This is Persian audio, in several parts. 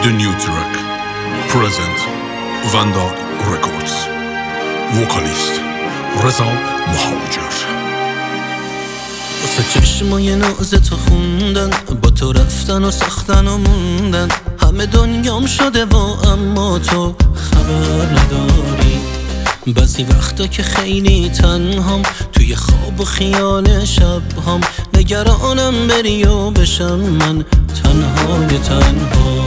The new track present Vanguard Records. Vocalist رضا مهاجر. واسه چشمای ناز تو خوندن، با تو رفتن و ساختن و موندن، همه دنیام شده و اما تو خبر نداری. بعضی وقتا که خیلی تنهام، توی خواب و خیال شبهام، نگرانم بری و بشم من تنهای تنها.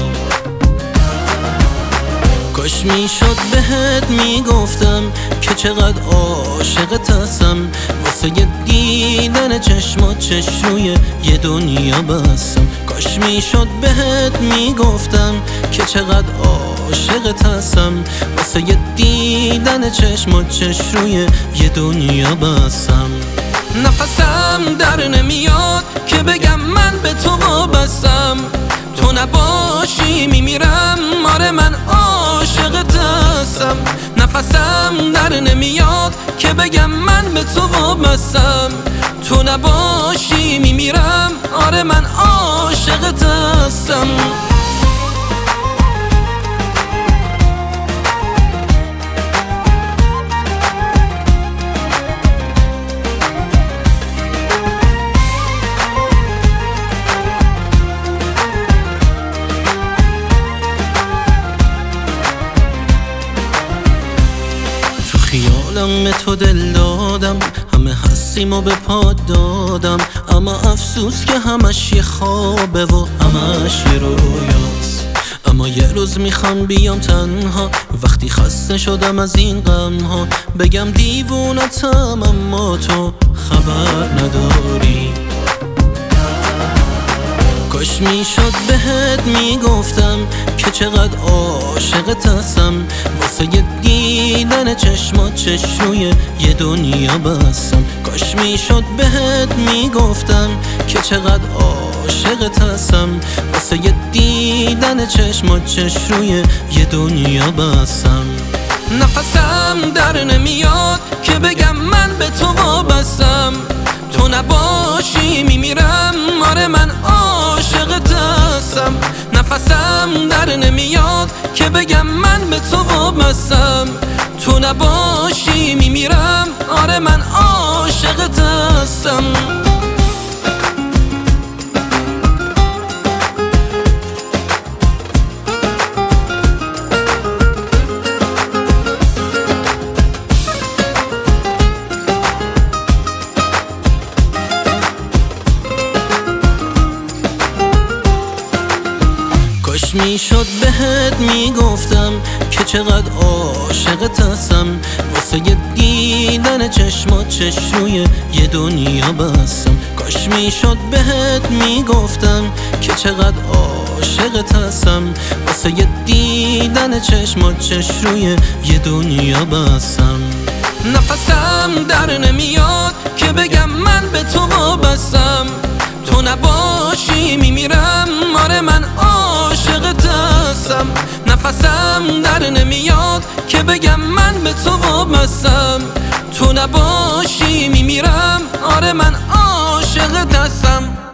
کاش میشد بهت میگفتم که چقدر عاشقت هستم، واسه دیدن چشمات چش روی یه دنیا بستم. کاش میشد بهت میگفتم که چقدر عاشقت هستم، واسه دیدن چشمات چش روی یه دنیا بستم. نفسم در نمیاد که بگم من به تو وابستم، تو نباشی میمیرم، آره من عاشقت هستم. نفسم در نمیاد که بگم من به تو وابستم، تو نباشی میمیرم، آره من عاشقت هستم. خیالم به تو دل دادم، همه هستیم و به پا دادم، اما افسوس که همش یه خوابه و همش یه رویاست. اما یه روز میخوام بیام تنها، وقتی خسته شدم از این غم ها، بگم دیوونتم اما تو خبر نداری. کاش میشد بهت میگفتم که چقدر عاشقت هستم، واسه دیدن چشمات چش روی یه دنیا بستم. کاش میشد بهت میگفتم که چقدر عاشقت هستم، واسه دیدن چشمات چش روی یه دنیا بستم. نفسم در نمیاد که بگم من به تو وابستم، تو نباشی میمیرم، آره من عاشقت هستم. نفسم در نمیاد که بگم من به تو وابستم، تو نباشی میمیرم، آره من عاشقت هستم. کاش میشد بهت میگفتم که چقدر عاشقت هستم، واسه دیدن چشمات چش روی یه دنیا بستم. کاش میشد بهت میگفتم که چقدر عاشقت هستم، واسه دیدن چشمات چش روی یه دنیا بستم. نفسم در نمیاد که بگم من به تو وابستم، تو نباشی میمیرم، آره من عاشقت هستم. نفسم در نمیاد که بگم من به تو وابستم، تو نباشی میمیرم، آره من عاشقت هستم.